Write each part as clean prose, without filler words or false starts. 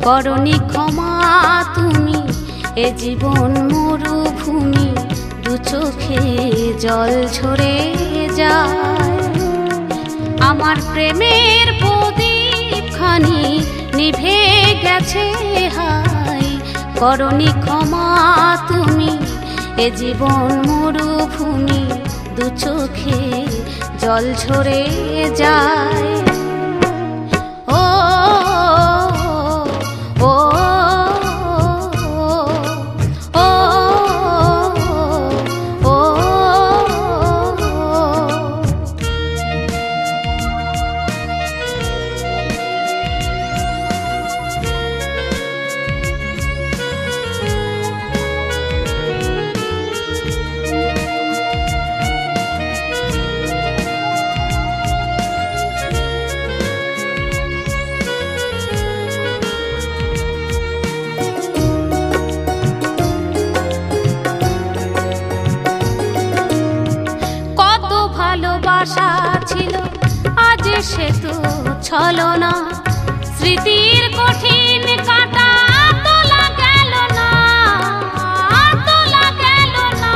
করনি ক্ষমা তুমি, এ জীবন মরুভূমি, দু চোখে জল ঝরে যায়। আমার প্রেমের প্রদীপ খানি নিভে গেছে হায়, করনি ক্ষমা তুমি, এ জীবন মরুভূমি, দু চোখে জল ঝরে যায়। ভালোবাসা ছিল আজ সে তো ছলনা, স্মৃতির কঠিন কাঁটা তোলা গেল না, তোলা গেল না।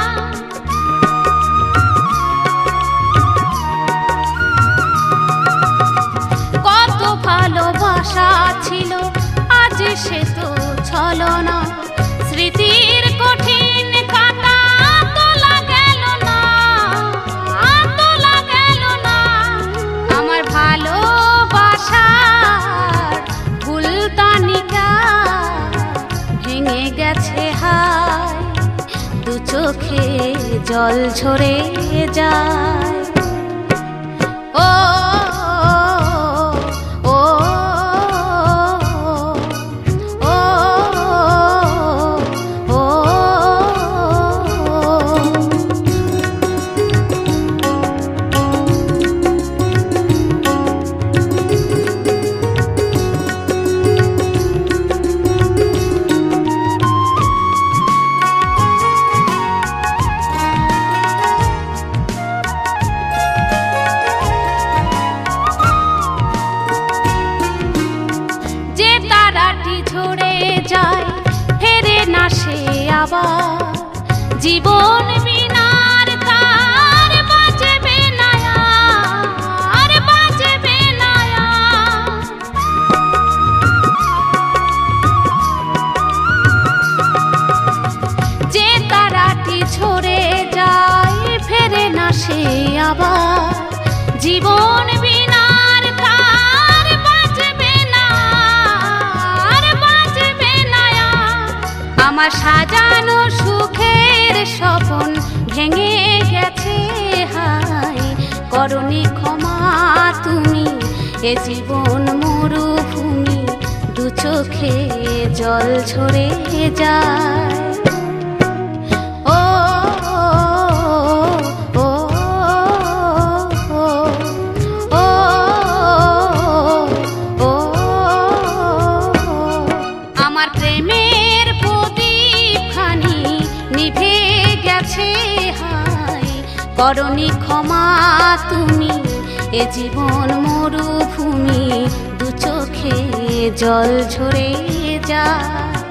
কত ভালোবাসা ছিল আজ সে তো ছলনা, স্মৃতির কঠিন কাঁটা তোলা গেল না, তোলা গেল না। আমার ভালোবাসার ফুলদানিটা ভেঙে গেছে হায়, দু চোখে জল ঝরে যায়। ও ঝরে যায় ফেরে না সে আবার, জীবন বিনার তার বাঁচবে না আর, বাঁচবে না। যে তারাটি ঝরে যায় ফেরে না সে আবার, জীবন বিনার তার বাঁচবে না। আমার সাজানো সুখের স্বপ্ন ভেঙে গেছে হায়, করনি ক্ষমা তুমি, এ জীবন মরুভূমি, দু চোখে জল ঝরে যায়। আমার প্রেমের প্রদীপ খানি নিভে গেছে হায়, করনি ক্ষমা তুমি, এ জীবন মরুভূমি, দু চোখে জল ঝরে যায়।